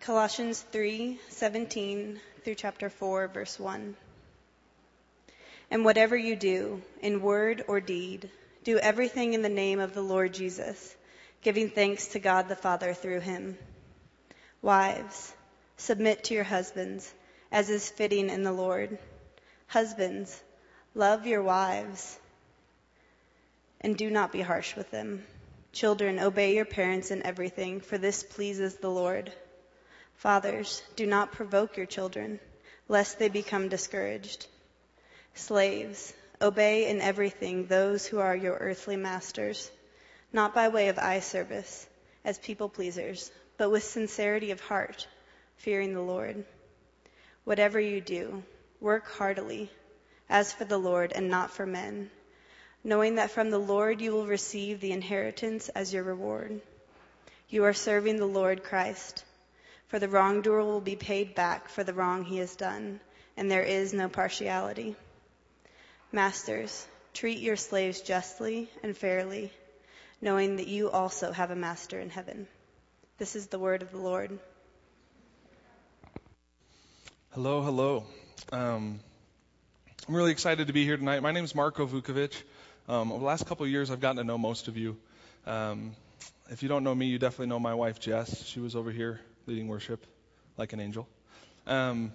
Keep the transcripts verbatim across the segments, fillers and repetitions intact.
Colossians three seventeen through chapter four, verse one. And whatever you do, in word or deed, do everything in the name of the Lord Jesus, giving thanks to God the Father through him. Wives, submit to your husbands, as is fitting in the Lord. Husbands, love your wives, and do not be harsh with them. Children, obey your parents in everything, for this pleases the Lord. Fathers, do not provoke your children, lest they become discouraged. Slaves, obey in everything those who are your earthly masters, not by way of eye service, as people pleasers, but with sincerity of heart, fearing the Lord. Whatever you do, work heartily, as for the Lord and not for men, knowing that from the Lord you will receive the inheritance as your reward. You are serving the Lord Christ, for the wrongdoer will be paid back for the wrong he has done, and there is no partiality. Masters, treat your slaves justly and fairly, knowing that you also have a master in heaven. This is the word of the Lord. Hello, hello. Um, I'm really excited to be here tonight. My name is Marko Vukovic. Um, over the last couple of years, I've gotten to know most of you. Um, if you don't know me, you definitely know my wife, Jess. She was over here leading worship like an angel. Um,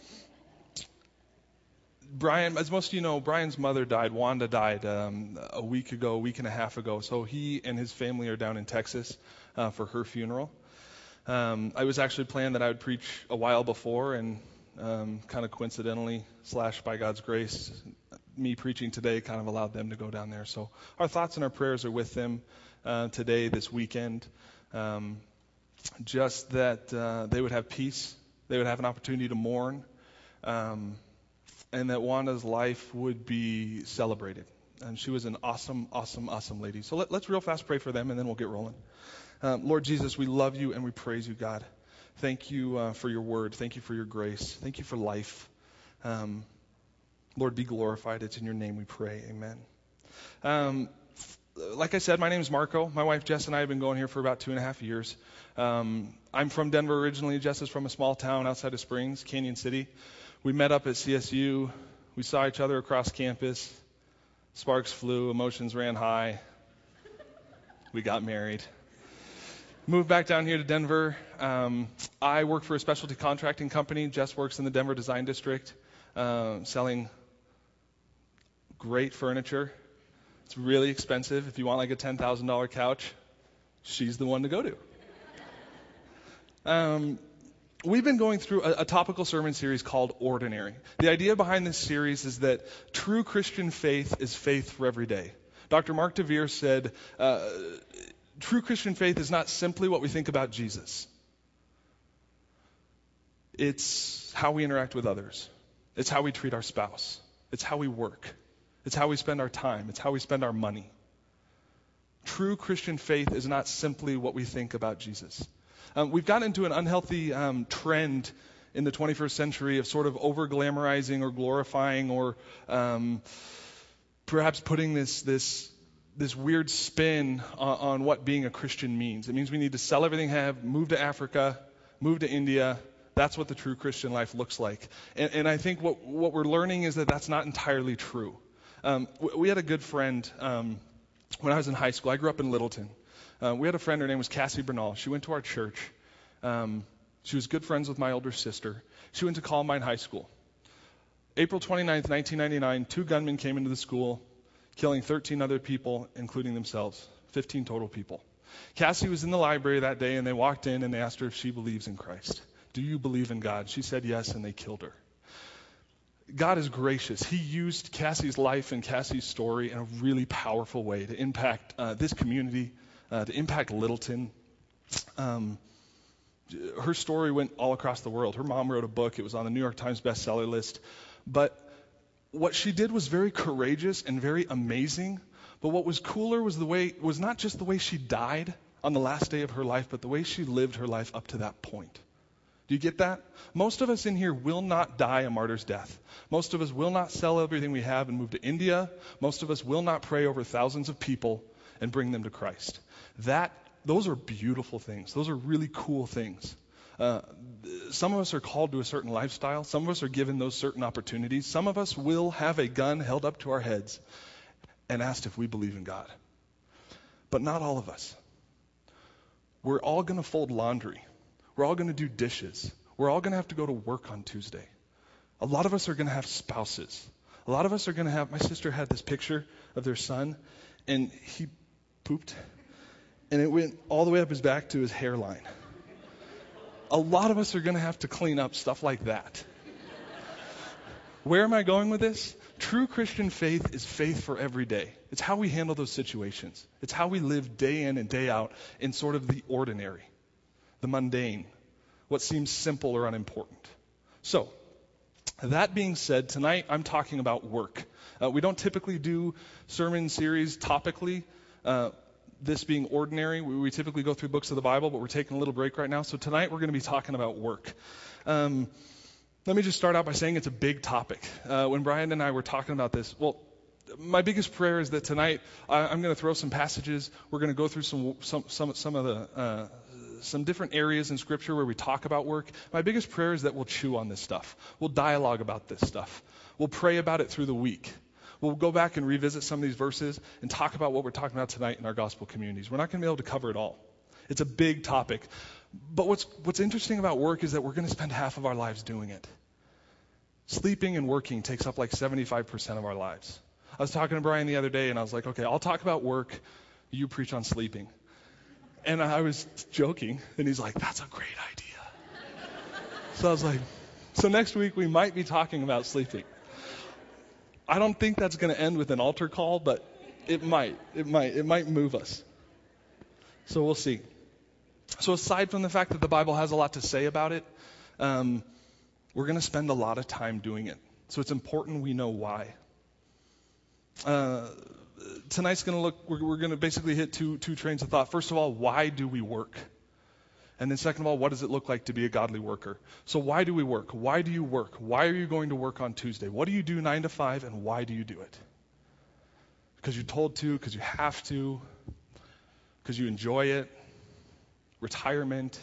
Brian, as most of you know, Brian's mother died. Wanda died um, a week ago, a week and a half ago. So he and his family are down in Texas uh, for her funeral. Um, I was actually planning that I would preach a while before, and um, kind of coincidentally, slash by God's grace, me preaching today kind of allowed them to go down there. So our thoughts and our prayers are with them uh, today, this weekend. Um, just that uh, they would have peace, they would have an opportunity to mourn, um, and that Wanda's life would be celebrated. And she was an awesome, awesome, awesome lady. So let, let's real fast pray for them, and then we'll get rolling. Um, Lord Jesus, we love you and we praise you, God. Thank you uh, for your word. Thank you for your grace. Thank you for life. Um, Lord, be glorified. It's in your name we pray. Amen. Um, like I said, my name is Marko. My wife Jess and I have been going here for about two and a half years. Um, I'm from Denver originally. Jess is from a small town outside of Springs, Canyon City. We met up at C S U. We saw each other across campus. Sparks flew. Emotions ran high. We got married. Moved back down here to Denver. Um, I work for a specialty contracting company. Jess works in the Denver Design District, uh, selling great furniture. It's really expensive. If you want like a ten thousand dollars couch, she's the one to go to. Um, we've been going through a, a topical sermon series called Ordinary. The idea behind this series is that true Christian faith is faith for every day. Doctor Mark DeVere said, uh, true Christian faith is not simply what we think about Jesus. It's how we interact with others. It's how we treat our spouse. It's how we work. It's how we spend our time. It's how we spend our money. True Christian faith is not simply what we think about Jesus. Um, we've gotten into an unhealthy um, trend in the twenty-first century of sort of over-glamorizing or glorifying or um, perhaps putting this this this weird spin on, on what being a Christian means. It means we need to sell everything we have, move to Africa, move to India. That's what the true Christian life looks like. And, and I think what, what we're learning is that that's not entirely true. Um, we, we had a good friend um, when I was in high school. I grew up in Littleton. Uh, we had a friend, her name was Cassie Bernal. She went to our church. Um, she was good friends with my older sister. She went to Columbine High School. April twenty-ninth, nineteen ninety-nine, two gunmen came into the school, killing thirteen other people, including themselves, fifteen total people. Cassie was in the library that day, and they walked in, and they asked her if she believes in Christ. Do you believe in God? She said yes, and they killed her. God is gracious. He used Cassie's life and Cassie's story in a really powerful way to impact uh, this community, uh, to impact Littleton. Um, her story went all across the world. Her mom wrote a book. It was on the New York Times bestseller list. But what she did was very courageous and very amazing. But what was cooler was the way was not just the way she died on the last day of her life, but the way she lived her life up to that point. Do you get that? Most of us in here will not die a martyr's death. Most of us will not sell everything we have and move to India. Most of us will not pray over thousands of people and bring them to Christ. That, those are beautiful things. Those are really cool things. Uh, some of us are called to a certain lifestyle. Some of us are given those certain opportunities. Some of us will have a gun held up to our heads and asked if we believe in God. But not all of us. We're all going to fold laundry. We're all going to do dishes. We're all going to have to go to work on Tuesday. A lot of us are going to have spouses. A lot of us are going to have, my sister had this picture of their son, and he pooped, and it went all the way up his back to his hairline. A lot of us are going to have to clean up stuff like that. Where am I going with this? True Christian faith is faith for every day. It's how we handle those situations. It's how we live day in and day out in sort of the ordinary, the mundane, what seems simple or unimportant. So, that being said, tonight I'm talking about work. Uh, we don't typically do sermon series topically, uh, this being ordinary. We, we typically go through books of the Bible, but we're taking a little break right now. So tonight we're going to be talking about work. Um, let me just start out by saying it's a big topic. Uh, when Brian and I were talking about this, well, my biggest prayer is that tonight I, I'm going to throw some passages. We're going to go through some some some, some of the uh, some different areas in Scripture where we talk about work. My biggest prayer is that we'll chew on this stuff. We'll dialogue about this stuff. We'll pray about it through the week. We'll go back and revisit some of these verses and talk about what we're talking about tonight in our gospel communities. We're not going to be able to cover it all. It's a big topic. But what's what's interesting about work is that we're going to spend half of our lives doing it. Sleeping and working takes up like seventy-five percent of our lives. I was talking to Brian the other day, and I was like, okay, I'll talk about work. You preach on sleeping. And I was joking, and he's like, that's a great idea. So I was like, so next week we might be talking about sleeping. I don't think that's going to end with an altar call, but it might. It might. It might move us. So we'll see. So aside from the fact that the Bible has a lot to say about it, um, we're going to spend a lot of time doing it. So it's important we know why. Uh, tonight's going to look, we're, we're going to basically hit two, two trains of thought. First of all, why do we work? And then second of all, what does it look like to be a godly worker? So why do we work? Why do you work? Why are you going to work on Tuesday? What do you do nine to five, and why do you do it? Because you're told to, because you have to, because you enjoy it, retirement.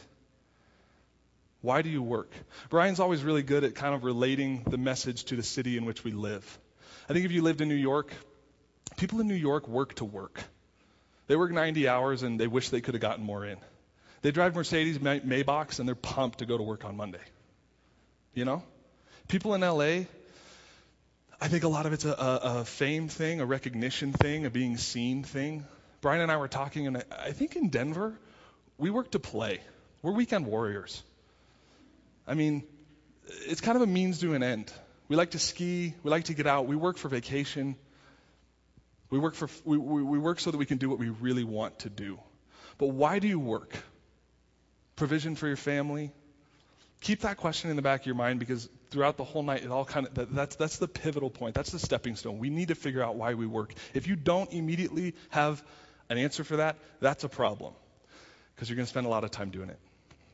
Why do you work? Brian's always really good at kind of relating the message to the city in which we live. I think if you lived in New York, people in New York work to work. They work ninety hours and they wish they could have gotten more in. They drive Mercedes May- Maybachs and they're pumped to go to work on Monday. You know? People in L A, I think a lot of it's a, a, a fame thing, a recognition thing, a being seen thing. Brian and I were talking, and I, I think in Denver, we work to play. We're weekend warriors. I mean, it's kind of a means to an end. We like to ski. We like to get out. We work for vacation. We work for we, we, we work so that we can do what we really want to do. But why do you work? Provision for your family? Keep that question in the back of your mind, because throughout the whole night, it all kind of that, that's that's the pivotal point. That's the stepping stone. We need to figure out why we work. If you don't immediately have an answer for that, that's a problem, because you're going to spend a lot of time doing it.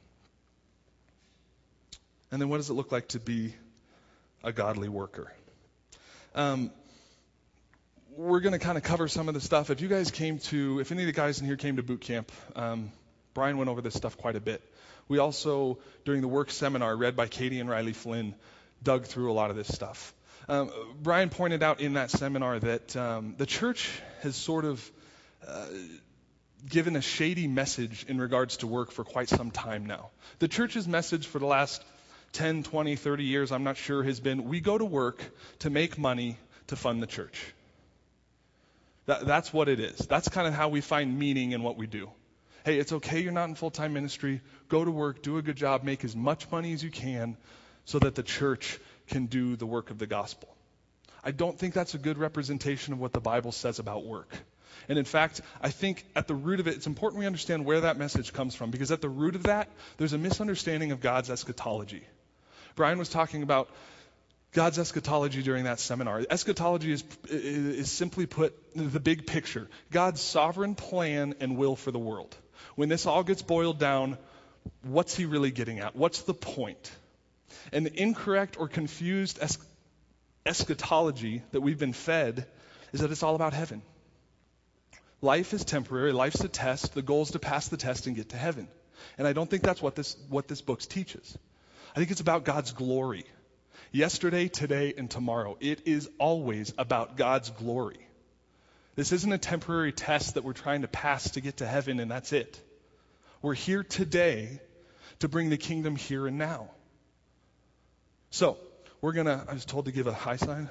And then what does it look like to be a godly worker? Um, we're going to kind of cover some of the stuff. If you guys came to, if any of the guys in here came to boot camp, um, Brian went over this stuff quite a bit. We also, during the work seminar read by Katie and Riley Flynn, dug through a lot of this stuff. Um, Brian pointed out in that seminar that um, the church has sort of uh, given a shady message in regards to work for quite some time now. The church's message for the last ten, twenty, thirty years, I'm not sure, has been, we go to work to make money to fund the church. That, that's what it is. That's kind of how we find meaning in what we do. Hey, it's okay you're not in full-time ministry. Go to work, do a good job, make as much money as you can so that the church can do the work of the gospel. I don't think that's a good representation of what the Bible says about work. And in fact, I think at the root of it, it's important we understand where that message comes from, because at the root of that, there's a misunderstanding of God's eschatology. Brian was talking about God's eschatology during that seminar. Eschatology is, is simply put the big picture, God's sovereign plan and will for the world. When this all gets boiled down, what's he really getting at? What's the point? And the incorrect or confused es- eschatology that we've been fed is that it's all about heaven. Life is temporary. Life's a test. The goal is to pass the test and get to heaven. And I don't think that's what this, what this book teaches. I think it's about God's glory. Yesterday, today, and tomorrow. It is always about God's glory. This isn't a temporary test that we're trying to pass to get to heaven and that's it. We're here today to bring the kingdom here and now. So, we're going to, I was told to give a high sign.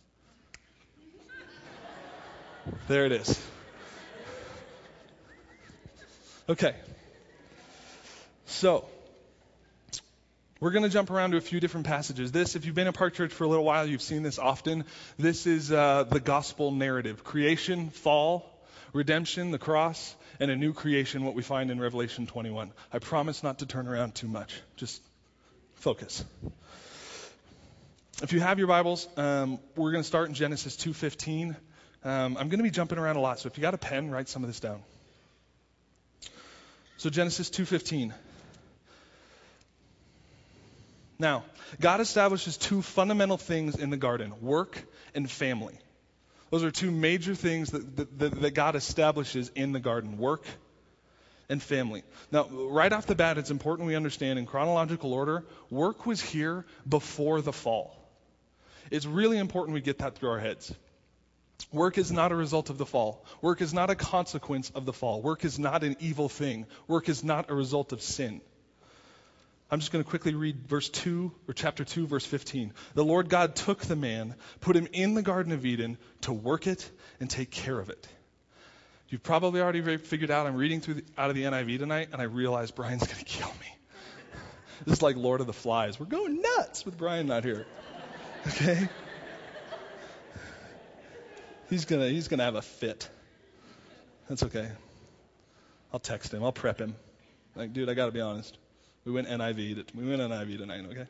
There it is. Okay. So, we're going to jump around to a few different passages. This, if you've been at Park Church for a little while, you've seen this often. This is uh, the gospel narrative. Creation, fall, redemption, the cross, and a new creation, what we find in Revelation twenty-one. I promise not to turn around too much. Just focus. If you have your Bibles, um, we're going to start in Genesis two fifteen. Um, I'm going to be jumping around a lot, so if you got a pen, write some of this down. So Genesis two fifteen. Now, God establishes two fundamental things in the garden, work and family. Those are two major things that, that, that God establishes in the garden, work and family. Now, right off the bat, it's important we understand in chronological order, work was here before the fall. It's really important we get that through our heads. Work is not a result of the fall. Work is not a consequence of the fall. Work is not an evil thing. Work is not a result of sin. I'm just going to quickly read verse two, or chapter two, verse fifteen. The Lord God took the man, put him in the Garden of Eden to work it and take care of it. You've probably already figured out I'm reading through the, out of the N I V tonight, and I realize Brian's going to kill me. This is like Lord of the Flies. We're going nuts with Brian not here. Okay? He's gonna he's gonna have a fit. That's okay. I'll text him. I'll prep him. Like, dude, I got to be honest. We went N I V. To, we went N I V tonight, okay?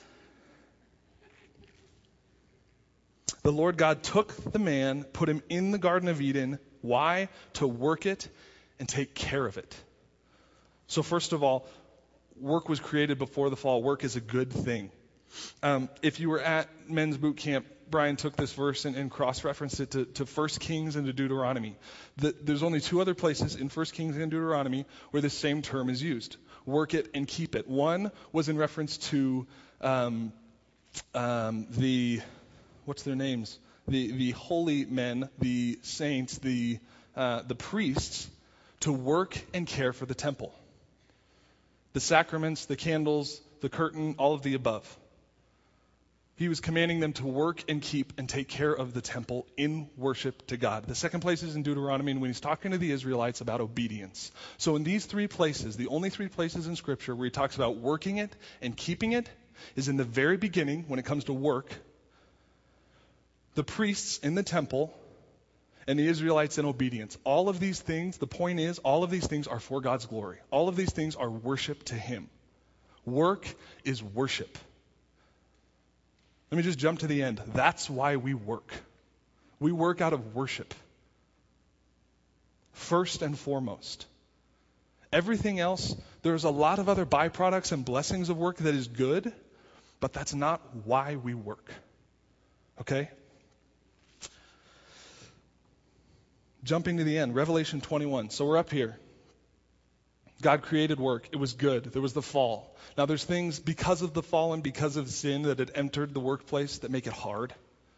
The Lord God took the man, put him in the Garden of Eden. Why? To work it and take care of it. So first of all, work was created before the fall. Work is a good thing. Um, if you were at men's boot camp, Brian took this verse and, and cross-referenced it to, to First Kings and to Deuteronomy. The, there's only two other places in First Kings and Deuteronomy where this same term is used. Work it and keep it. One was in reference to um, um, the, what's their names? The the holy men, the saints, the uh, the priests, to work and care for the temple. The sacraments, the candles, the curtain, all of the above. He was commanding them to work and keep and take care of the temple in worship to God. The second place is in Deuteronomy, and when he's talking to the Israelites about obedience. So in these three places, the only three places in Scripture where he talks about working it and keeping it is in the very beginning when it comes to work. The priests in the temple and the Israelites in obedience. All of these things, the point is, all of these things are for God's glory. All of these things are worship to him. Work is worship. Let me just jump to the end. That's why we work. We work out of worship. First and foremost. Everything else, there's a lot of other byproducts and blessings of work that is good, but that's not why we work. Okay? Jumping to the end, Revelation twenty-one. So we're up here. God created work. It was good. There was the fall. Now there's things because of the fall and because of sin that had entered the workplace that make it hard.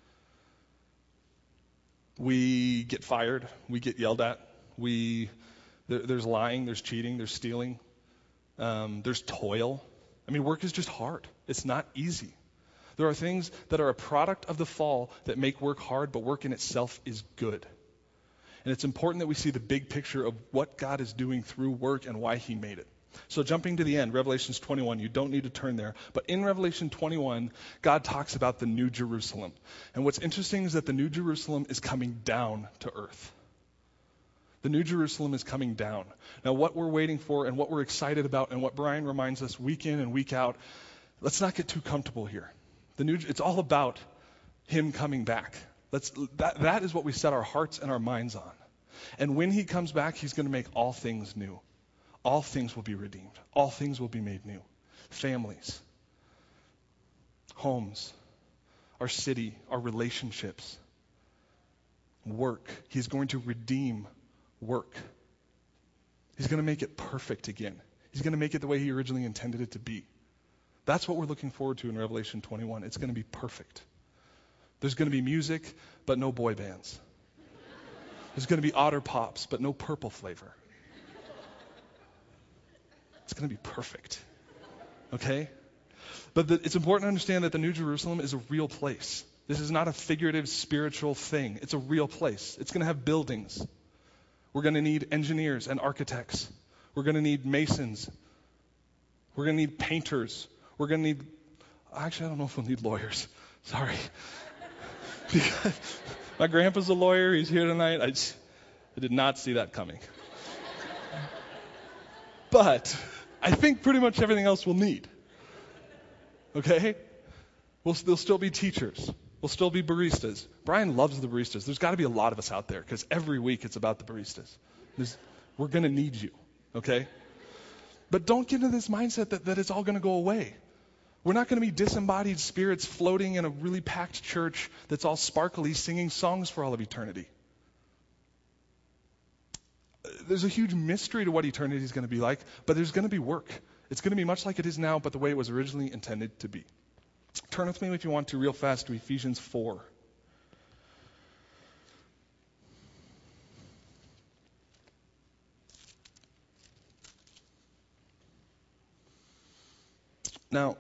We get fired. We get yelled at. We there, there's lying. There's cheating. There's stealing. Um, there's toil. I mean, work is just hard. It's not easy. There are things that are a product of the fall that make work hard, but work in itself is good. And it's important that we see the big picture of what God is doing through work and why he made it. So jumping to the end, Revelation twenty-one, you don't need to turn there. But in Revelation twenty-one, God talks about the New Jerusalem. And what's interesting is that the New Jerusalem is coming down to earth. The New Jerusalem is coming down. Now what we're waiting for and what we're excited about and what Brian reminds us week in and week out, let's not get too comfortable here. The new, it's all about him coming back. Let's, that, that is what we set our hearts and our minds on. And when he comes back, he's going to make all things new. All things will be redeemed. All things will be made new. Families, homes, our city, our relationships, work. He's going to redeem work. He's going to make it perfect again. He's going to make it the way he originally intended it to be. That's what we're looking forward to in Revelation twenty-one. It's going to be perfect. There's going to be music, but no boy bands. There's going to be Otter Pops, but no purple flavor. It's going to be perfect. Okay? But the, it's important to understand that the New Jerusalem is a real place. This is not a figurative spiritual thing. It's a real place. It's going to have buildings. We're going to need engineers and architects. We're going to need masons. We're going to need painters. We're going to need, actually, I don't know if we'll need lawyers. Sorry. Because my grandpa's a lawyer. He's here tonight. I, just, I did not see that coming. But I think pretty much everything else we'll need. Okay? We'll, there'll still be teachers. We'll still be baristas. Brian loves the baristas. There's got to be a lot of us out there because every week it's about the baristas. There's, we're going to need you. Okay? But don't get into this mindset that, that it's all going to go away. We're not going to be disembodied spirits floating in a really packed church that's all sparkly singing songs for all of eternity. There's a huge mystery to what eternity is going to be like, but there's going to be work. It's going to be much like it is now, but the way it was originally intended to be. Turn with me, if you want to, real fast to Ephesians four. Now,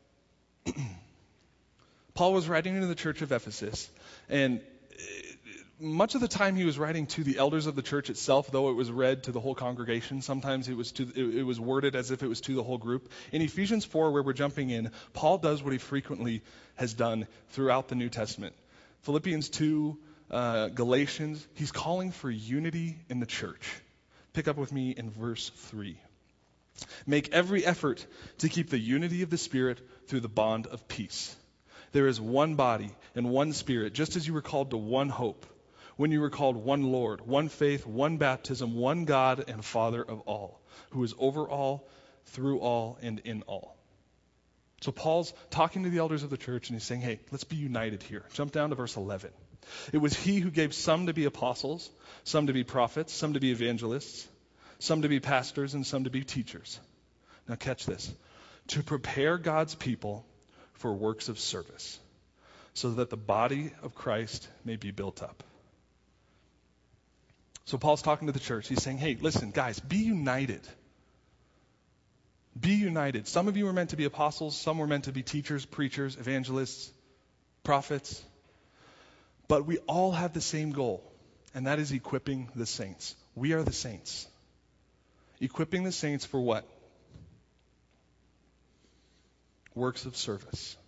Paul was writing to the church of Ephesus, and much of the time he was writing to the elders of the church itself, though it was read to the whole congregation. Sometimes it was to, it, it was worded as if it was to the whole group. In Ephesians four, where we're jumping in, Paul does what he frequently has done throughout the New Testament. Philippians two, uh, Galatians, he's calling for unity in the church. Pick up with me in verse three. Make every effort to keep the unity of the Spirit through the bond of peace. There is one body and one Spirit, just as you were called to one hope, when you were called one Lord, one faith, one baptism, one God and Father of all, who is over all, through all, and in all. So Paul's talking to the elders of the church, and he's saying, hey, let's be united here. Jump down to verse eleven. It was he who gave some to be apostles, some to be prophets, some to be evangelists, some to be pastors, and some to be teachers. Now catch this. To prepare God's people for works of service, so that the body of Christ may be built up. So Paul's talking to the church. He's saying, hey, listen, guys, be united. Be united. Some of you were meant to be apostles. Some were meant to be teachers, preachers, evangelists, prophets. But we all have the same goal, and that is equipping the saints. We are the saints. Equipping the saints for what? Works of service.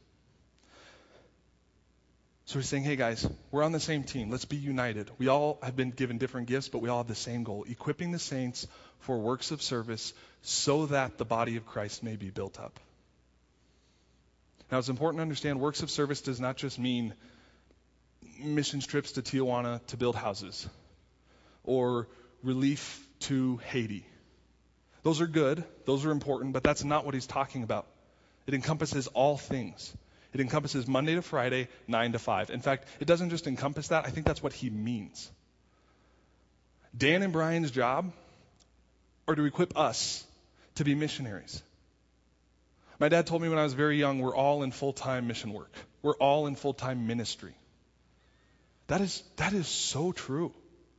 So he's saying, hey guys, we're on the same team. Let's be united. We all have been given different gifts, but we all have the same goal. Equipping the saints for works of service so that the body of Christ may be built up. Now it's important to understand works of service does not just mean mission trips to Tijuana to build houses or relief to Haiti. Those are good. Those are important, but that's not what he's talking about. It encompasses all things. It encompasses Monday to Friday, nine to five. In fact, it doesn't just encompass that. I think that's what he means. Dan and Brian's job are to equip us to be missionaries. My dad told me when I was very young, we're all in full-time mission work. We're all in full-time ministry. That is, that is so true.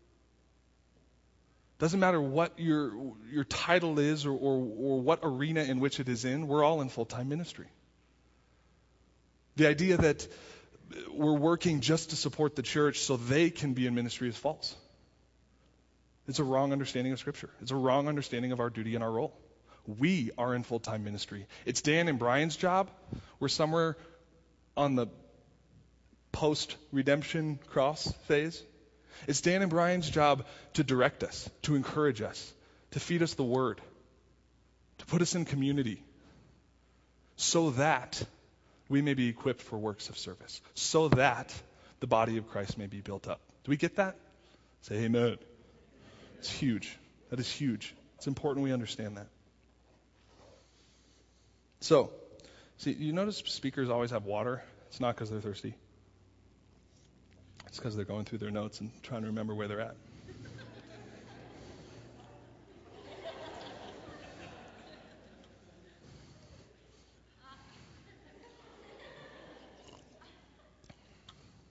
Doesn't matter what your your title is or, or, or what arena in which it is in, we're all in full-time ministry. The idea that we're working just to support the church so they can be in ministry is false. It's a wrong understanding of Scripture. It's a wrong understanding of our duty and our role. We are in full-time ministry. It's Dan and Brian's job. We're somewhere on the post-redemption cross phase. It's Dan and Brian's job to direct us, to encourage us, to feed us the Word, to put us in community, so that we may be equipped for works of service, so that the body of Christ may be built up. Do we get that? Say amen. It's huge. That is huge. It's important we understand that. So, see, you notice speakers always have water. It's not because they're thirsty. It's because they're going through their notes and trying to remember where they're at.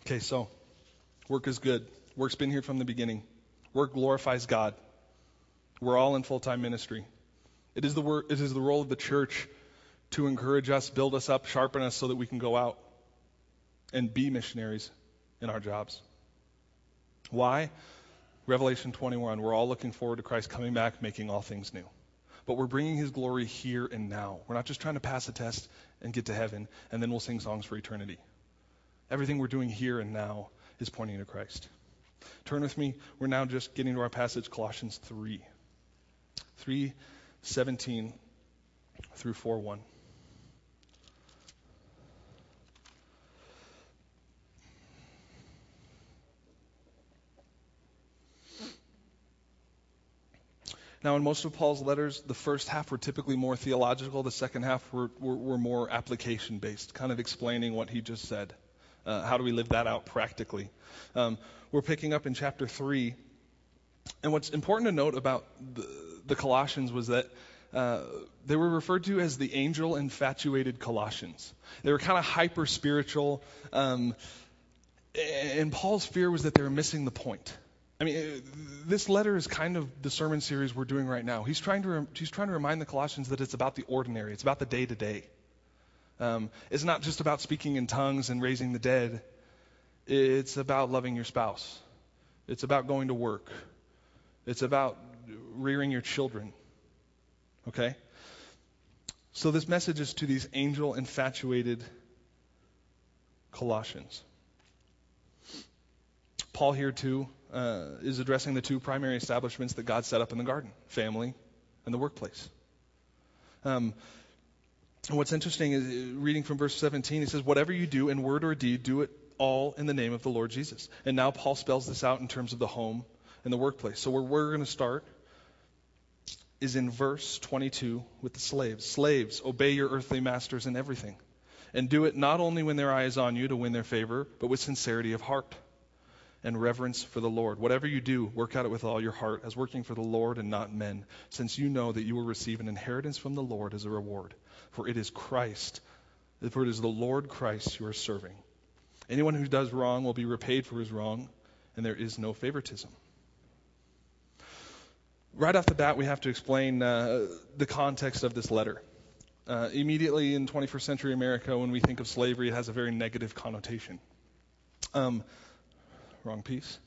Okay, so work is good. Work's been here from the beginning. Work glorifies God. We're all in full-time ministry. It is the work, it is the role of the church to encourage us, build us up, sharpen us so that we can go out and be missionaries in our jobs. Why? Revelation twenty-one, we're all looking forward to Christ coming back, making all things new. But we're bringing his glory here and now. We're not just trying to pass a test and get to heaven, and then we'll sing songs for eternity. Everything we're doing here and now is pointing to Christ. Turn with me. We're now just getting to our passage, Colossians three. three seventeen through four one. Now, in most of Paul's letters, the first half were typically more theological. The second half were, were, were more application-based, kind of explaining what he just said. Uh, how do we live that out practically? Um, we're picking up in chapter three. And what's important to note about the, the Colossians was that uh, they were referred to as the angel-infatuated Colossians. They were kind of hyper-spiritual. Um, and Paul's fear was that they were missing the point. I mean, this letter is kind of the sermon series we're doing right now. He's trying to he's trying to remind the Colossians that it's about the ordinary. It's about the day-to-day. Um, it's not just about speaking in tongues and raising the dead. It's about loving your spouse. It's about going to work. It's about rearing your children. Okay? So this message is to these angel-infatuated Colossians. Paul here, too, uh, is addressing the two primary establishments that God set up in the garden, family and the workplace. Um, and what's interesting is, reading from verse seventeen, it says, whatever you do in word or deed, do it all in the name of the Lord Jesus. And now Paul spells this out in terms of the home and the workplace. So where we're going to start is in verse twenty-two with the slaves. Slaves, obey your earthly masters in everything. And do it not only when their eye is on you to win their favor, but with sincerity of heart and reverence for the Lord. Whatever you do, work at it with all your heart, as working for the Lord and not men, since you know that you will receive an inheritance from the Lord as a reward. For it is Christ, for it is the Lord Christ you are serving. Anyone who does wrong will be repaid for his wrong, and there is no favoritism. Right off the bat, we have to explain uh, the context of this letter. Uh, immediately in twenty-first century America, when we think of slavery, it has a very negative connotation. Um, wrong piece.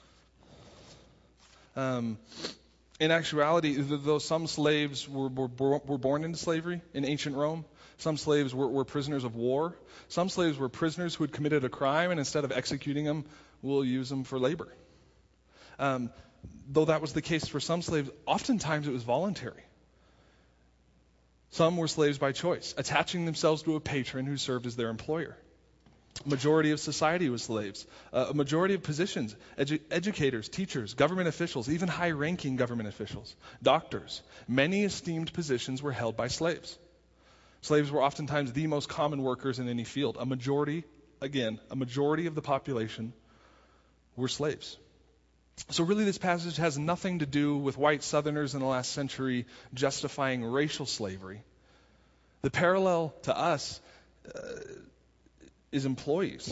Um, in actuality, though some slaves were, were, were born into slavery in ancient Rome, some slaves were, were prisoners of war. Some slaves were prisoners who had committed a crime, and instead of executing them, we'll use them for labor. Um, though that was the case for some slaves, oftentimes it was voluntary. Some were slaves by choice, attaching themselves to a patron who served as their employer. A majority of society was slaves. Uh, a majority of positions, edu- educators, teachers, government officials, even high-ranking government officials, doctors, many esteemed positions were held by slaves. Slaves were oftentimes the most common workers in any field. A majority, again, a majority of the population were slaves. So really this passage has nothing to do with white Southerners in the last century justifying racial slavery. The parallel to us uh, is employees.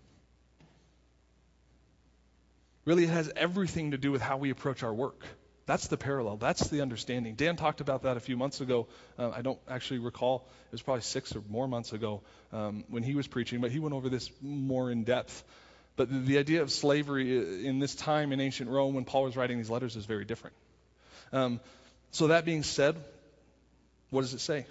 Really, it has everything to do with how we approach our work. That's the parallel. That's the understanding. Dan talked about that a few months ago. Uh, I don't actually recall. It was probably six or more months ago um, when he was preaching, but he went over this more in depth. But the, the idea of slavery in this time in ancient Rome when Paul was writing these letters is very different. Um, so that being said, what does it say?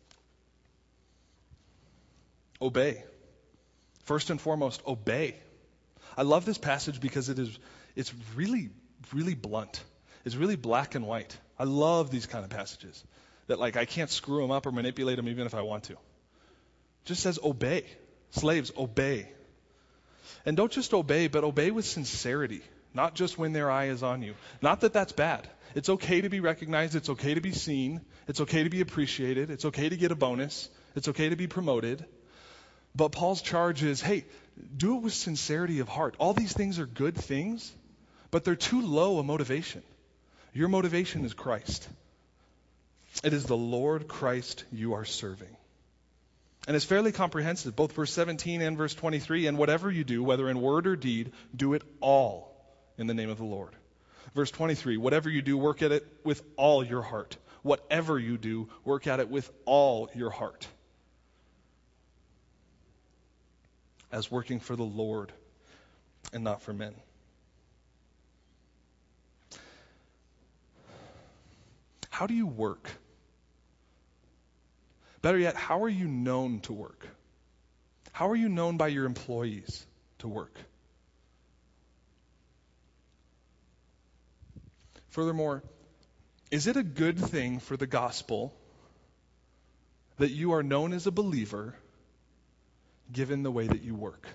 Obey. First and foremost, obey. I love this passage because it is it's really, really blunt. It's really black and white. I love these kind of passages that like I can't screw them up or manipulate them even if I want to. It just says obey. Slaves, obey. And don't just obey, but obey with sincerity, not just when their eye is on you. Not that that's bad. It's okay to be recognized. It's okay to be seen. It's okay to be appreciated. It's okay to get a bonus. It's okay to be promoted. But Paul's charge is, hey, do it with sincerity of heart. All these things are good things, but they're too low a motivation. Your motivation is Christ. It is the Lord Christ you are serving. And it's fairly comprehensive, both verse seventeen and verse twenty-three. And whatever you do, whether in word or deed, do it all in the name of the Lord. Verse twenty-three, whatever you do, work at it with all your heart. Whatever you do, work at it with all your heart, as working for the Lord and not for men. How do you work? Better yet, how are you known to work? How are you known by your employees to work? Furthermore, is it a good thing for the gospel that you are known as a believer given the way that you work?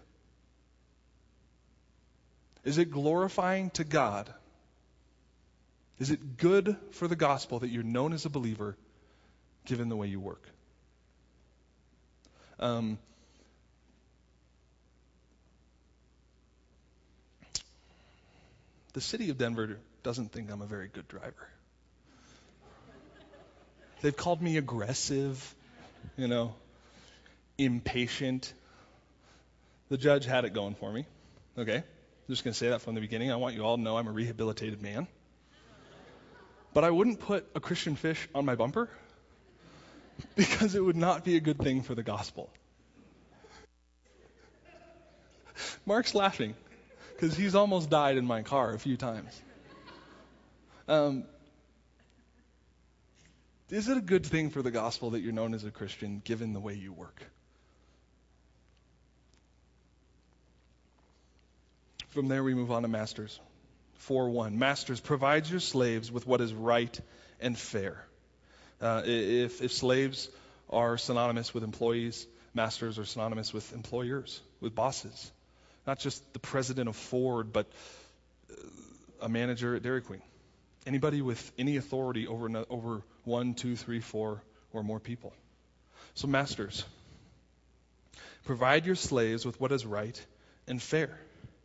Is it glorifying to God? Is it good for the gospel that you're known as a believer given the way you work? Um, the city of Denver doesn't think I'm a very good driver. They've called me aggressive, you know, impatient. The judge had it going for me. Okay, I'm just going to say that from the beginning. I want you all to know I'm a rehabilitated man. But I wouldn't put a Christian fish on my bumper because it would not be a good thing for the gospel. Mark's laughing because he's almost died in my car a few times. Um, is it a good thing for the gospel that you're known as a Christian given the way you work? From there we move on to masters. four one. Masters, provide your slaves with what is right and fair. Uh, if, if slaves are synonymous with employees, masters are synonymous with employers, with bosses. Not just the president of Ford, but a manager at Dairy Queen. Anybody with any authority over, over one, two, three, four, or more people. So masters, provide your slaves with what is right and fair.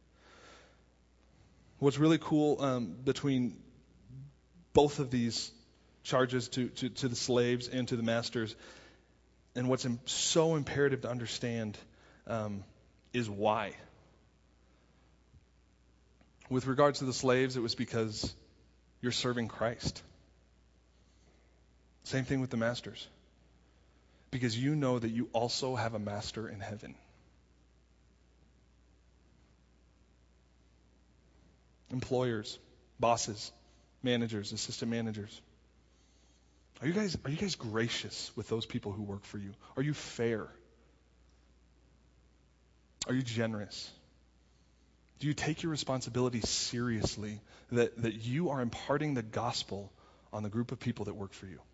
What's really cool um, between both of these charges to, to, to the slaves and to the masters, and what's im- so imperative to understand um, is why. With regards to the slaves, it was because you're serving Christ. Same thing with the masters. Because you know that you also have a master in heaven. Employers, bosses, managers, assistant managers. Are you guys are you guys gracious with those people who work for you? Are you fair? Are you generous? Do you take your responsibility seriously that, that you are imparting the gospel on the group of people that work for you?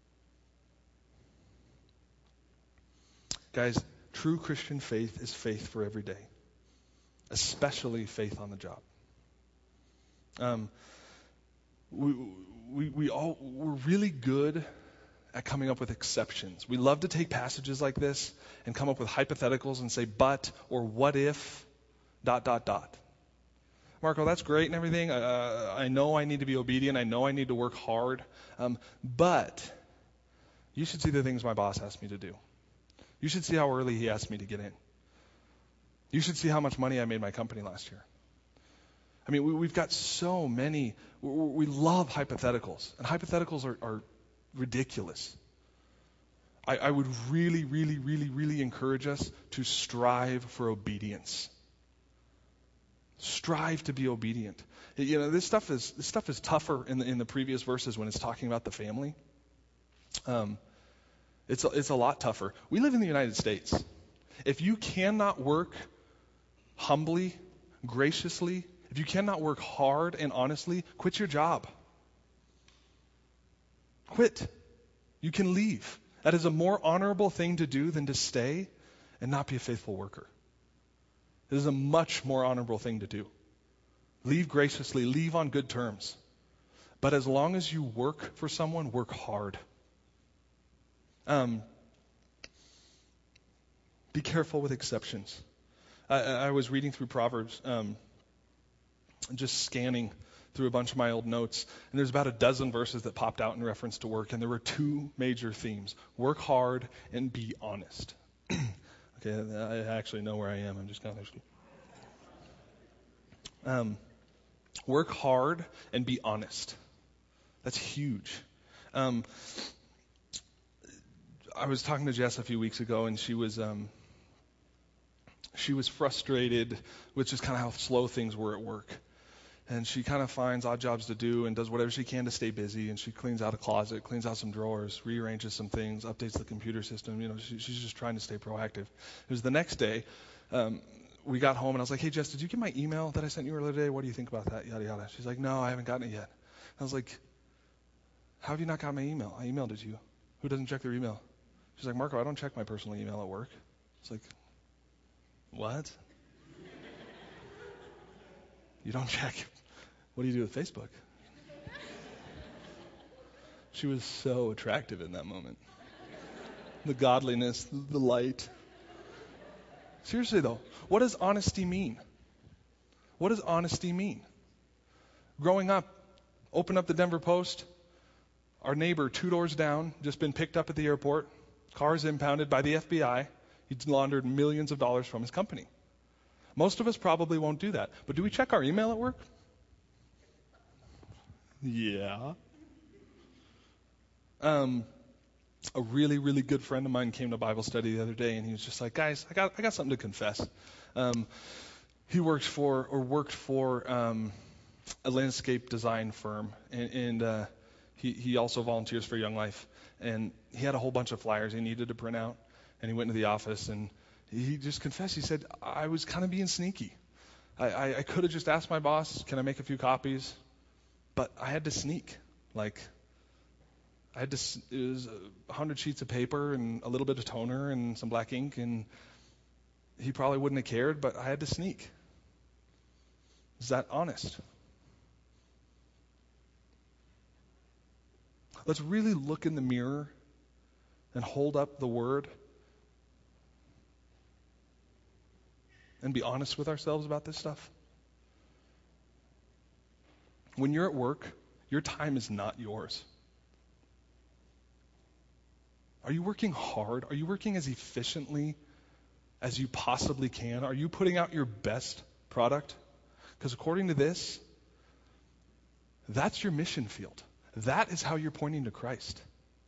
Guys, true Christian faith is faith for every day, especially faith on the job. Um, we we we all we're really good at coming up with exceptions. We love to take passages like this and come up with hypotheticals and say but or what if dot dot dot. Marco, that's great and everything. Uh, I know I need to be obedient. I know I need to work hard. Um, but you should see the things my boss asked me to do. You should see how early he asked me to get in. You should see how much money I made my company last year. I mean, we, we've got so many. We, we love hypotheticals, and hypotheticals are, are ridiculous. I, I would really, really, really, really encourage us to strive for obedience. Strive to be obedient. You know, this stuff is this stuff is tougher in the in the previous verses when it's talking about the family. Um, it's a, it's a lot tougher. We live in the United States. If you cannot work humbly, graciously, if you cannot work hard and honestly, quit your job. Quit. You can leave. That is a more honorable thing to do than to stay and not be a faithful worker. It is a much more honorable thing to do. Leave graciously, leave on good terms. But as long as you work for someone, work hard. Um, be careful with exceptions. I, I was reading through Proverbs, um, just scanning through a bunch of my old notes, and there's about a dozen verses that popped out in reference to work, and there were two major themes: work hard and be honest. Okay, I actually know where I am. I'm just kind of. Um, work hard and be honest. That's huge. Um, I was talking to Jess a few weeks ago, and she was um, she was frustrated with just kind of how slow things were at work. And she kind of finds odd jobs to do and does whatever she can to stay busy. And she cleans out a closet, cleans out some drawers, rearranges some things, updates the computer system. You know, she, she's just trying to stay proactive. It was the next day. Um, we got home, and I was like, hey, Jess, did you get my email that I sent you earlier today? What do you think about that? Yada, yada. She's like, no, I haven't gotten it yet. I was like, how have you not got my email? I emailed it to you. Who doesn't check their email? She's like, Marco, I don't check my personal email at work. It's like, what? You don't check? What do you do with Facebook? She was so attractive in that moment. The godliness, the light. Seriously though, what does honesty mean? What does honesty mean? Growing up, open up the Denver Post, our neighbor two doors down, just been picked up at the airport, cars impounded by the F B I. He'd laundered millions of dollars from his company. Most of us probably won't do that. But do we check our email at work? Yeah. Um, a really, really good friend of mine came to Bible study the other day, and he was just like, guys, I got I got something to confess. Um, he works for, or worked for, um, a landscape design firm, and, and uh, he, he also volunteers for Young Life. And he had a whole bunch of flyers he needed to print out, and he went into the office, and he just confessed. He said, I was kind of being sneaky. I, I, I could have just asked my boss, can I make a few copies? But I had to sneak. Like, I had to, it was a hundred sheets of paper and a little bit of toner and some black ink, and he probably wouldn't have cared, but I had to sneak. Is that honest? Let's really look in the mirror and hold up the Word and be honest with ourselves about this stuff. When you're at work, your time is not yours. Are you working hard? Are you working as efficiently as you possibly can? Are you putting out your best product? Because according to this, that's your mission field. That is how you're pointing to Christ.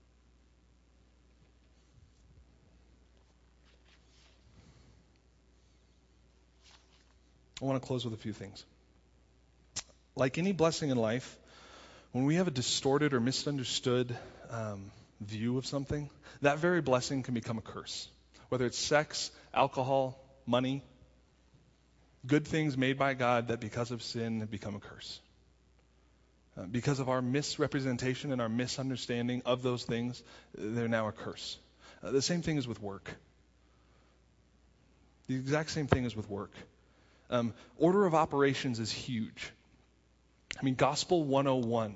I want to close with a few things. Like any blessing in life, when we have a distorted or misunderstood um, view of something, that very blessing can become a curse. Whether it's sex, alcohol, money, good things made by God that because of sin have become a curse. Uh, because of our misrepresentation and our misunderstanding of those things, they're now a curse. Uh, the same thing is with work. The exact same thing is with work. Um, order of operations is huge. I mean, Gospel one oh one.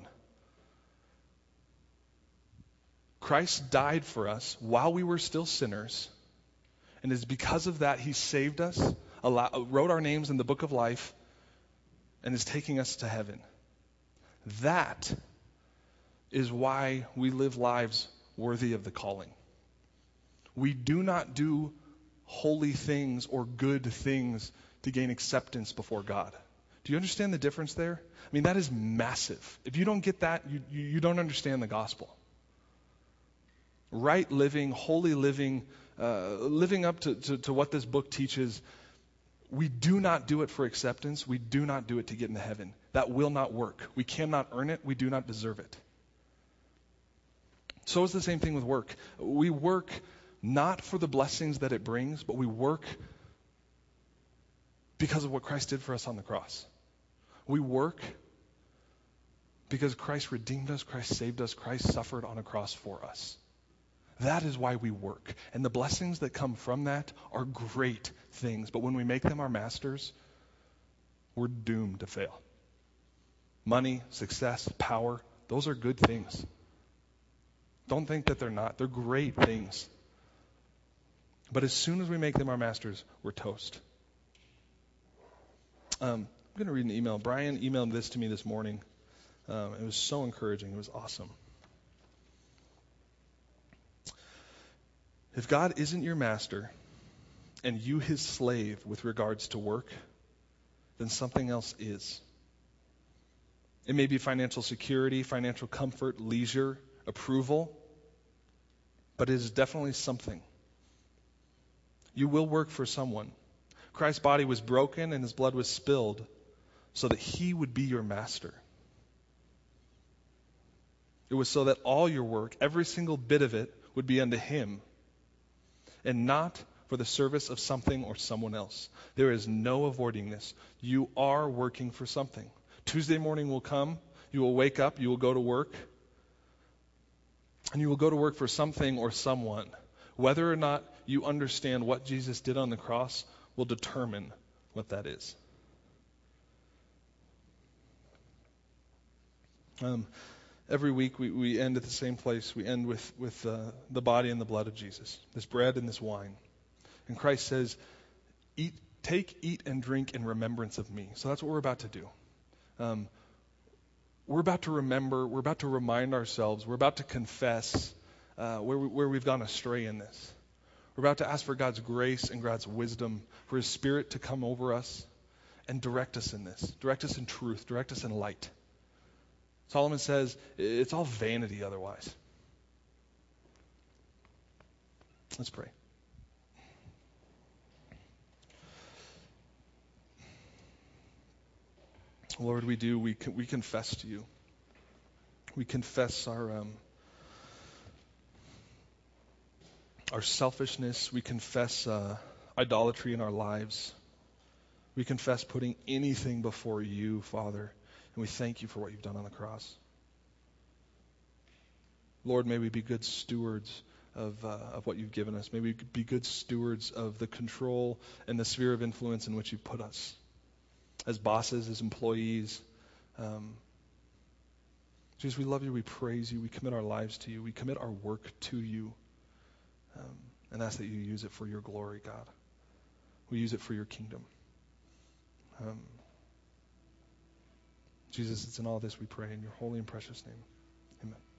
Christ died for us while we were still sinners, and it's because of that He saved us, allow, wrote our names in the book of life, and is taking us to heaven. That is why we live lives worthy of the calling. We do not do holy things or good things to gain acceptance before God. Do you understand the difference there? I mean, that is massive. If you don't get that, you, you, you don't understand the gospel. Right living, holy living, uh, living up to, to, to what this book teaches, we do not do it for acceptance. We do not do it to get into heaven. That will not work. We cannot earn it. We do not deserve it. So it's the same thing with work. We work not for the blessings that it brings, but we work because of what Christ did for us on the cross. We work because Christ redeemed us, Christ saved us, Christ suffered on a cross for us. That is why we work. And the blessings that come from that are great things. But when we make them our masters, we're doomed to fail. Money, success, power, those are good things. Don't think that they're not. They're great things. But as soon as we make them our masters, we're toast. Um, I'm going to read an email. Brian emailed this to me this morning. Um, it was so encouraging. It was awesome. If God isn't your master and you his slave with regards to work, then something else is. It may be financial security, financial comfort, leisure, approval, but it is definitely something. You will work for someone. Christ's body was broken and his blood was spilled so that he would be your master. It was so that all your work, every single bit of it, would be unto him and not for the service of something or someone else. There is no avoiding this. You are working for something. Tuesday morning will come. You will wake up. You will go to work. And you will go to work for something or someone. Whether or not you understand what Jesus did on the cross will determine what that is. Um, every week we, we end at the same place. We end with, with uh, the body and the blood of Jesus, this bread and this wine. And Christ says, "Eat, take, eat, and drink in remembrance of me." So that's what we're about to do. Um, we're about to remember, we're about to remind ourselves, we're about to confess uh, where, we, where we've gone astray in this. We're about to ask for God's grace and God's wisdom, for his Spirit to come over us and direct us in this. Direct us in truth. Direct us in light. Solomon says it's all vanity otherwise. Let's pray. Lord, we do. We we confess to you. We confess our um, our selfishness. We confess uh, idolatry in our lives. We confess putting anything before you, Father, and we thank you for what you've done on the cross. Lord, may we be good stewards of uh, of what you've given us. May we be good stewards of the control and the sphere of influence in which you've put us. As bosses, as employees. Um, Jesus, we love you, we praise you, we commit our lives to you, we commit our work to you, um, and ask that you use it for your glory, God. We use it for your kingdom. Um, Jesus, it's in all this we pray in your holy and precious name. Amen.